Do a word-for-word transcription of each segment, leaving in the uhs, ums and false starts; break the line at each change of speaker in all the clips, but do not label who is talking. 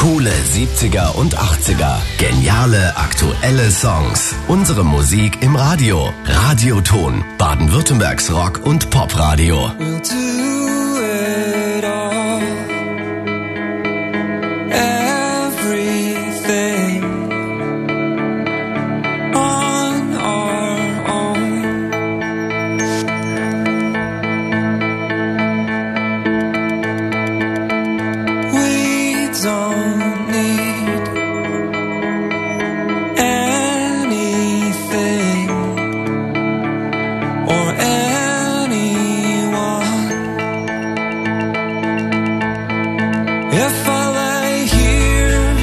Coole siebziger und achtziger. Geniale aktuelle Songs. Unsere Musik im Radio. Radioton. Baden-Württembergs Rock- und Popradio.
We'll do it all. Everything on our own. We don't need anything or anyone. If I lay here,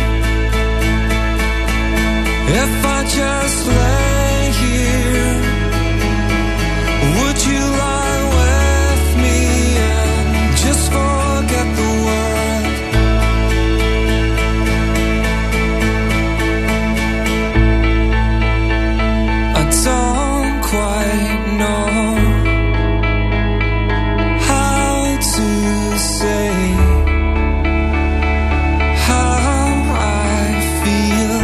if I just lay here, would you lie with me and just forget the world? I don't quite know how to say how I feel.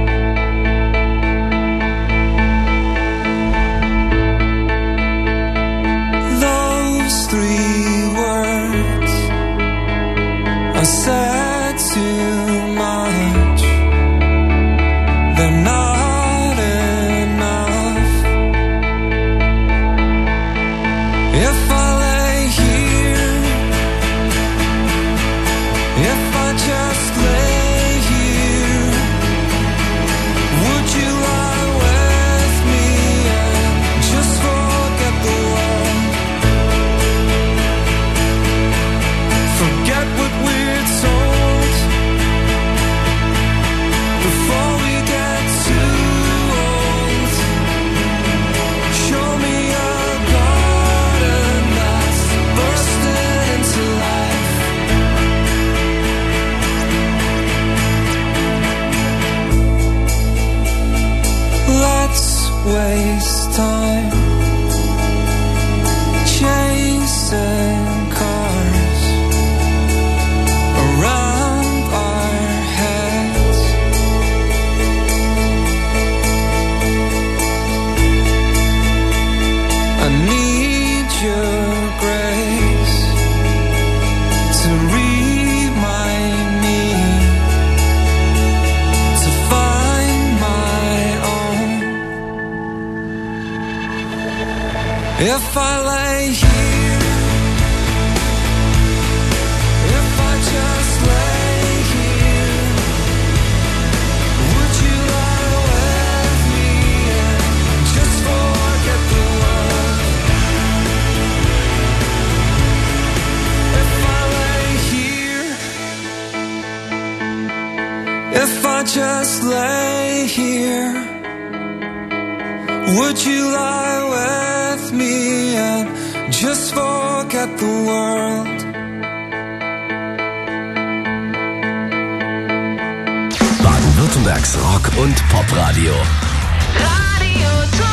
Those three words I said too much. They're not enough. If I lay here, if I just lay here, would you lie with me and just forget the world? Forget what we're told before we get too old. Show me a garden that's bursting into life. Let's waste time chasing cars around our heads. I need your grace to remind me to find my own. If I lay here, if I just lay here, would you lie with me and just forget the world? If I lay here, if I just lay here, would you lie with me and just forget the world?
Baden-Württembergs Rock- und Popradio.
Radioton.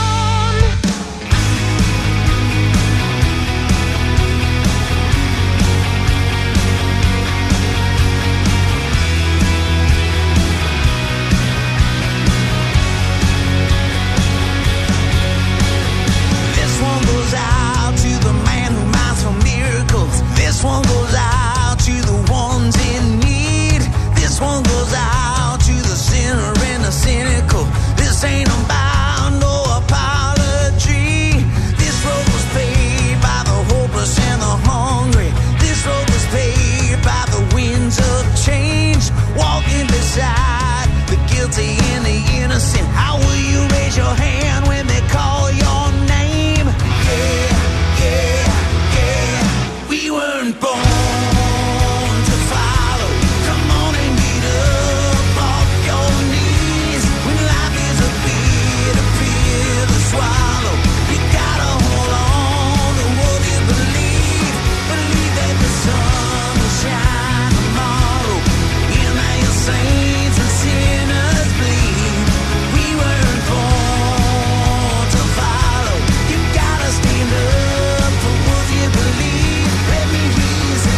This one goes out to the man who minds for miracles. This one goes out to the ones in need. This one goes out to the sinner and the cynical. This ain't about no apology. This road was paid by the hopeless and the hungry. This road was paid by the winds of change. Walking beside the guilty and the innocent. How will you raise your hand when they call your name? Yeah, yeah, yeah. We weren't born to follow. Come on and get up off your knees. When life is a bitter pill to swallow, you gotta hold on to what you believe. Believe that the sun will shine tomorrow. And that your saints and sinners bleed. We weren't born to follow. You gotta stand up for what you believe. Let me hear you say,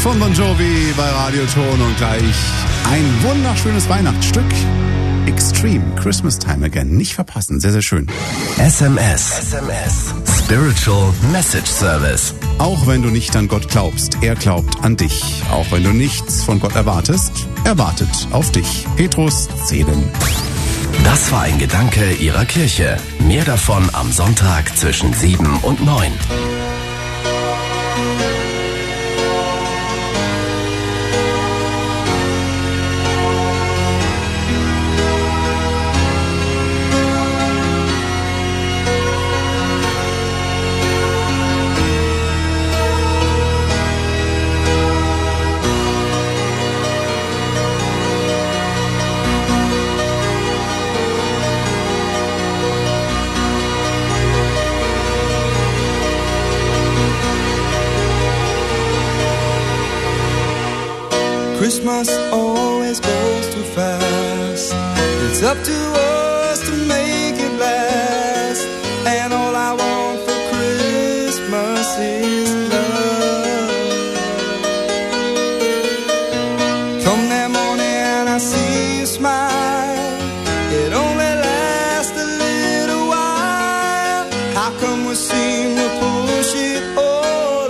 von Bon Jovi bei Radioton und gleich ein wunderschönes Weihnachtsstück. Extreme, Christmas Time Again. Nicht verpassen, sehr, sehr schön.
S M S. S M S. Spiritual Message Service.
Auch wenn du nicht an Gott glaubst, er glaubt an dich. Auch wenn du nichts von Gott erwartest, er wartet auf dich. Petrus Zehlen.
Das war ein Gedanke Ihrer Kirche. Mehr davon am Sonntag zwischen sieben und neun.
Christmas always goes too fast. It's up to us to make it last. And all I want for Christmas is love. Come that morning and I see you smile. It only lasts a little while. How come we seem to push it all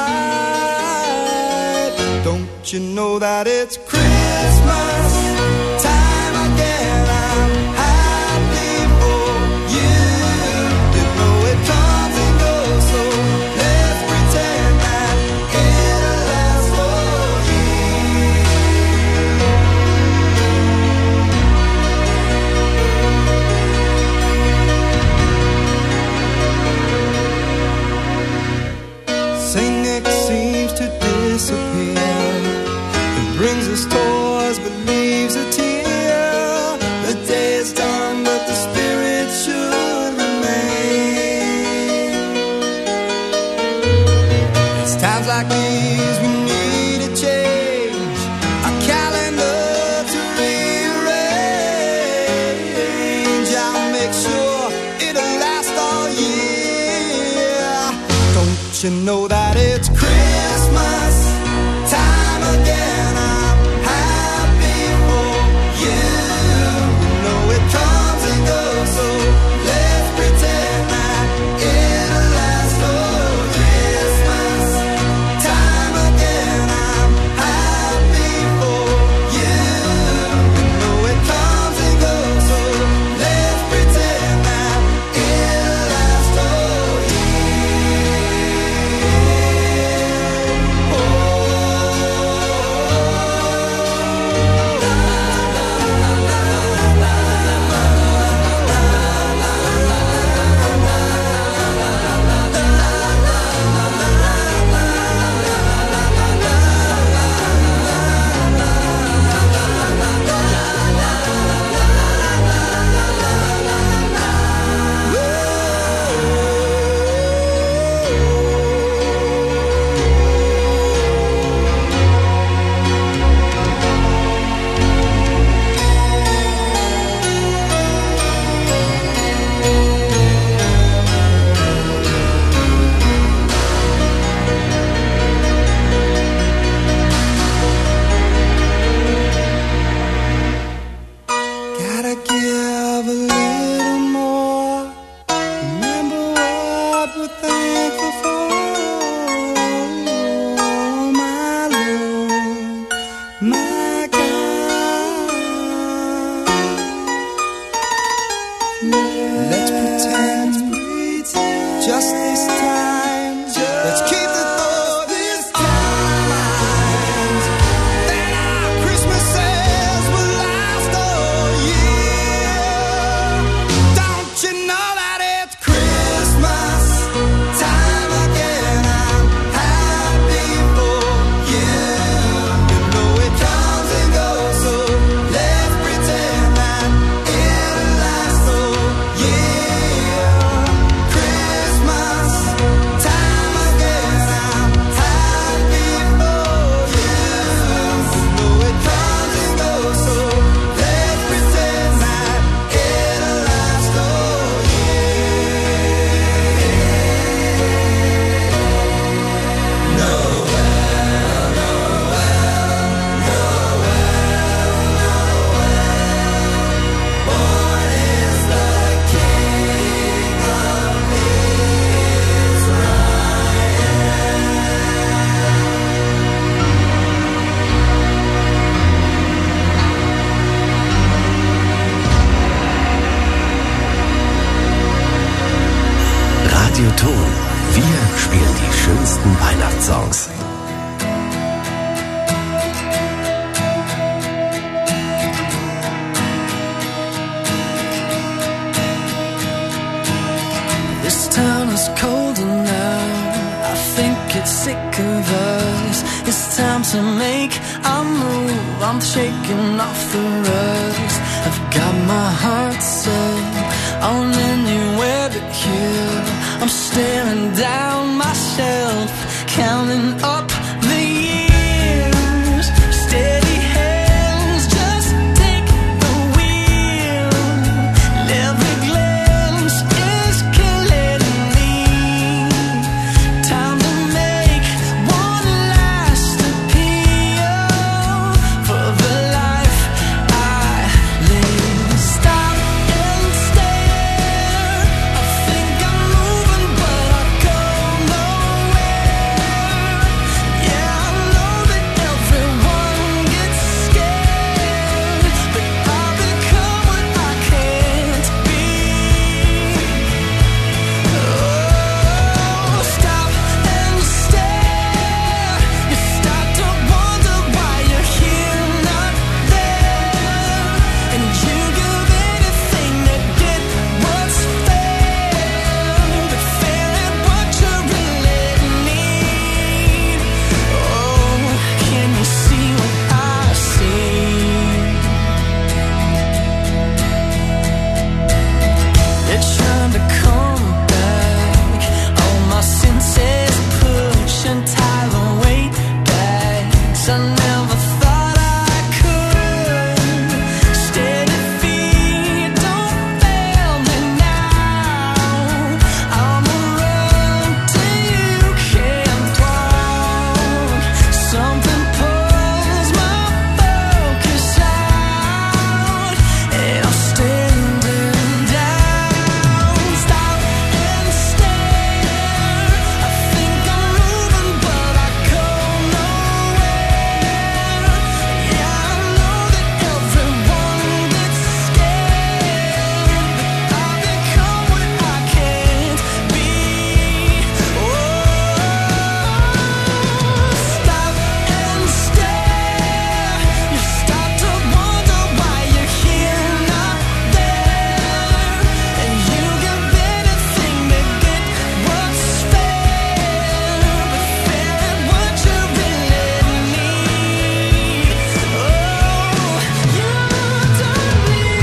aside? Don't you know that it's Christmas time again? I'm happy for you. You know it comes and goes, so let's pretend that it'll last for you. Saint Nick seems to disappear. Brings us toys but leaves a tear. The day is done but the spirit should remain. It's times like these we need a change. A calendar to rearrange. I'll make sure it'll last all year. Don't you know that it's Christmas time again?
Oh
spielen die schönsten Weihnachtssongs.
This town is colder now. I think it's sick of us. It's time to make a move. I'm shaking off the rust. I've got my heart set on anywhere but here. I'm staring down myself, counting up the years. Steady hands, just take the wheel. Every glance is killing me. Time to make one last appeal for the life I live. Stop and stare. I think I'm moving, but I go nowhere. Yeah, I know that everyone gets scared, but I've become what I can't be. Oh, stop and stare. You start to wonder why you're here, not there, and you give anything to get what's fair, but fair ain't what you really need. Oh, can you see what I see? They're trying to come back. All my senses push and tie the weight back. 'Cause I never thought I could. Steady feet, don't fail me now. I'm around till you can't walk. Something pulls my focus out, and I'm standing down. Stop and stare. I think I'm moving, but I go nowhere. Yeah, I know that everyone gets scared, but I've become what I can't be. Oh, stop and stare. You start to wonder why you're here, not there, and you give anything to get what's fair, but fair ain't what you really need. Oh, you don't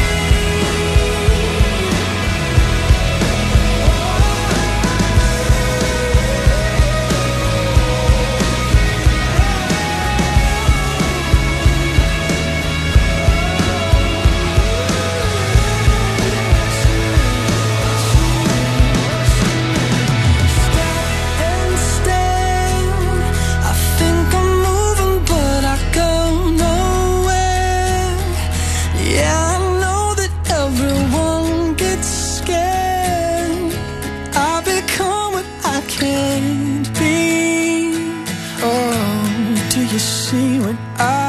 and stare. I think I'm moving, but I go nowhere. Yeah, I know that everyone gets scared. I become what I can't be. Oh, do you see what I